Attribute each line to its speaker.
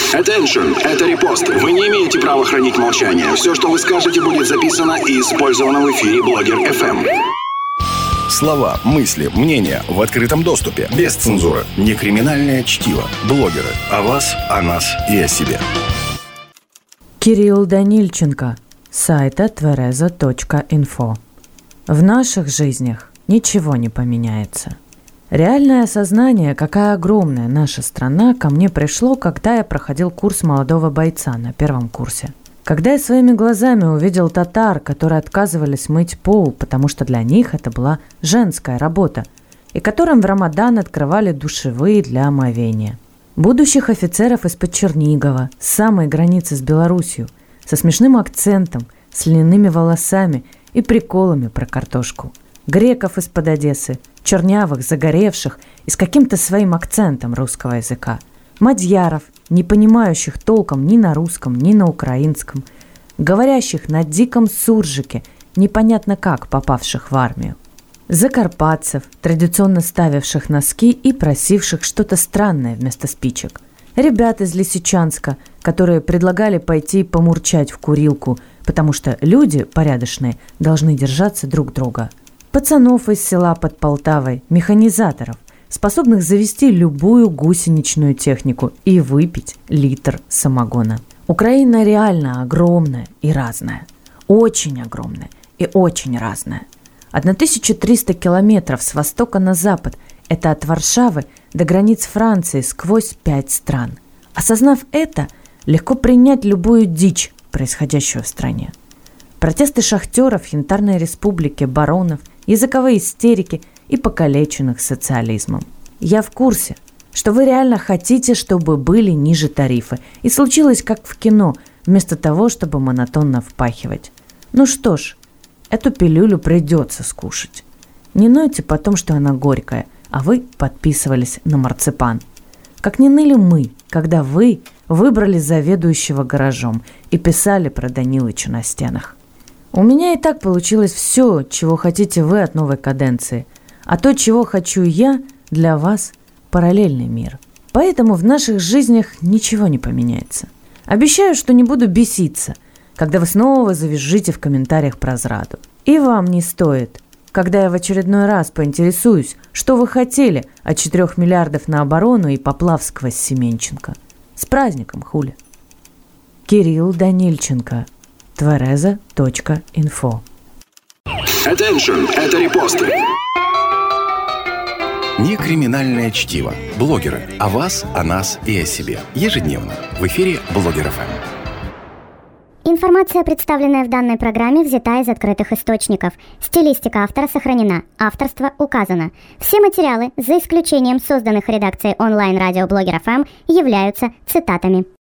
Speaker 1: Attention, это репост. Вы не имеете права хранить молчание. Все, что вы скажете, будет записано и использовано в эфире Блогер FM.
Speaker 2: Слова, мысли, мнения в открытом доступе. Без цензуры. Не криминальное чтиво. Блогеры. О вас, о нас и о себе.
Speaker 3: Кирилл Данильченко. Сайта tvereza.info. В наших жизнях ничего не поменяется. Реальное осознание, какая огромная наша страна, ко мне пришло, когда я проходил курс молодого бойца на первом курсе. Когда я своими глазами увидел татар, которые отказывались мыть пол, потому что для них это была женская работа, и которым в Рамадан открывали душевые для омовения. Будущих офицеров из-под Чернигова, с самой границы с Белоруссией, со смешным акцентом, с льняными волосами и приколами про картошку. Греков из-под Одессы, чернявых, загоревших и с каким-то своим акцентом русского языка. Мадьяров, не понимающих толком ни на русском, ни на украинском, говорящих на диком суржике, непонятно как попавших в армию. Закарпатцев, традиционно ставивших носки и просивших что-то странное вместо спичек. Ребят из Лисичанска, которые предлагали пойти помурчать в курилку, потому что люди порядочные должны держаться друг друга. Пацанов из села под Полтавой, механизаторов, способных завести любую гусеничную технику и выпить литр самогона. Украина реально огромная и разная. Очень огромная и очень разная. 1300 километров с востока на запад – это от Варшавы до границ Франции сквозь 5 стран. Осознав это, легко принять любую дичь, происходящую в стране. Протесты шахтеров, Янтарной республики, баронов, языковые истерики и покалеченных социализмом. Я в курсе, что вы реально хотите, чтобы были ниже тарифы. И случилось, как в кино, вместо того, чтобы монотонно впахивать. Ну что ж, эту пилюлю придется скушать. Не нойте потом, что она горькая, а вы подписывались на марципан. Как не ныли мы, когда вы выбрали заведующего гаражом и писали про Данилыча на стенах. У меня и так получилось все, чего хотите вы от новой каденции. А то, чего хочу я, для вас параллельный мир. Поэтому в наших жизнях ничего не поменяется. Обещаю, что не буду беситься, когда вы снова завизжите в комментариях про зраду. И вам не стоит, когда я в очередной раз поинтересуюсь, что вы хотели от 4 миллиардов на оборону и Поплавского с Семенченко. С праздником, хули. Кирилл Данильченко. tvereza.info.
Speaker 1: Attention, это репосты.
Speaker 2: Не криминальное чтиво. Блогеры. О вас, о нас и о себе. Ежедневно. В эфире Блогер FM.
Speaker 4: Информация, представленная в данной программе, взята из открытых источников. Стилистика автора сохранена. Авторство указано. Все материалы, за исключением созданных редакцией онлайн-радио Блогер FM, являются цитатами.